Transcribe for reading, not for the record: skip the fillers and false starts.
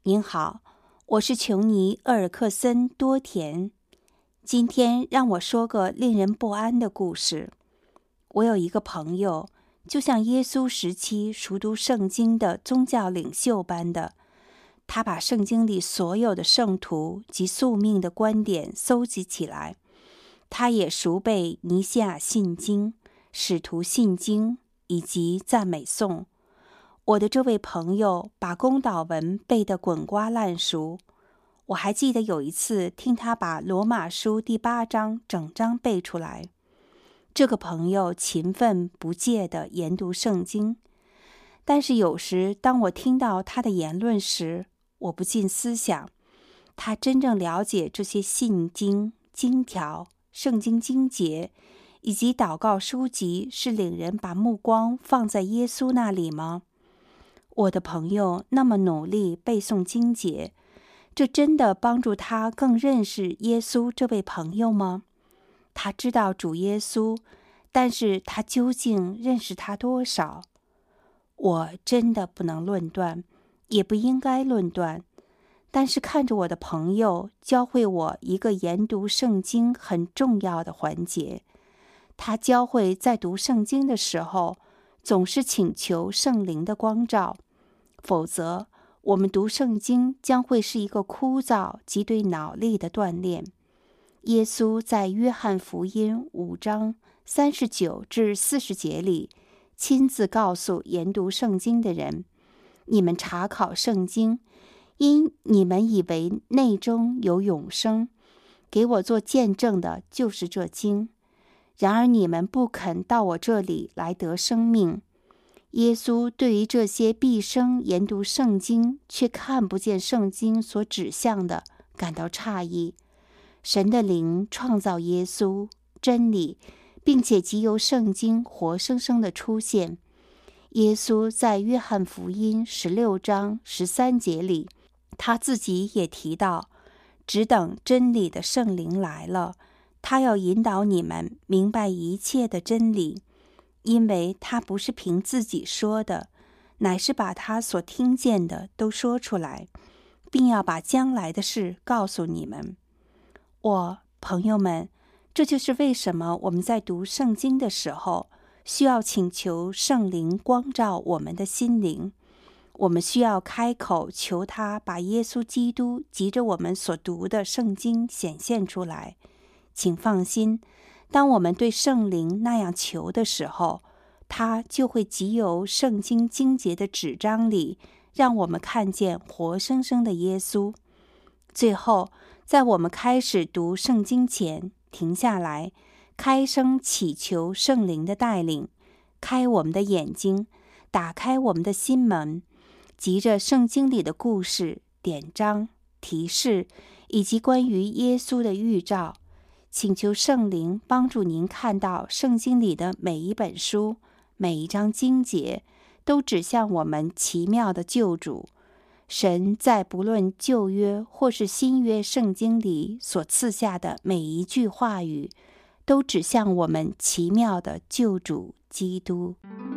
您好，我是琼尼·厄尔克森·多田。今天让我说个令人不安的故事。我有一个朋友，就像耶稣时期熟读圣经的宗教领袖般的，他把圣经里所有的圣徒及宿命的观点搜集起来。他也熟背尼西亚信经、使徒信经以及赞美颂。我的这位朋友把公祷文背得滚瓜烂熟。我还记得有一次听他把罗马书第8章整章背出来。这个朋友勤奋不懈地研读圣经，但是有时当我听到他的言论时，我不禁思想，他真正了解这些信经、经条、圣经经节以及祷告书籍是领人把目光放在耶稣那里吗？我的朋友那么努力背诵经节，这真的帮助他更认识耶稣这位朋友吗？他知道主耶稣，但是他究竟认识他多少？我真的不能论断，也不应该论断。但是看着我的朋友教会我一个研读圣经很重要的环节，他教会在读圣经的时候，总是请求圣灵的光照，否则我们读圣经将会是一个枯燥及对脑力的锻炼。耶稣在约翰福音5章39至40节里，亲自告诉研读圣经的人：你们查考圣经，因你们以为内中有永生，给我做见证的就是这经。然而你们不肯到我这里来得生命。耶稣对于这些毕生研读圣经却看不见圣经所指向的感到诧异。神的灵创造耶稣真理，并且藉由圣经活生生的出现。耶稣在约翰福音16章13节里，他自己也提到，只等真理的圣灵来了，他要引导你们明白一切的真理，因为他不是凭自己说的，乃是把他所听见的都说出来，并要把将来的事告诉你们。朋友们，这就是为什么我们在读圣经的时候，需要请求圣灵光照我们的心灵。我们需要开口求他把耶稣基督藉着我们所读的圣经显现出来。请放心，当我们对圣灵那样求的时候，他就会藉由圣经经节的纸张里，让我们看见活生生的耶稣。最后，在我们开始读圣经前，停下来，开声祈求圣灵的带领，开我们的眼睛，打开我们的心门，藉着圣经里的故事、典章、提示，以及关于耶稣的预兆，请求圣灵帮助您看到圣经里的每一本书、每一章经节，都指向我们奇妙的救主。神在不论旧约或是新约圣经里所赐下的每一句话语，都指向我们奇妙的救主基督。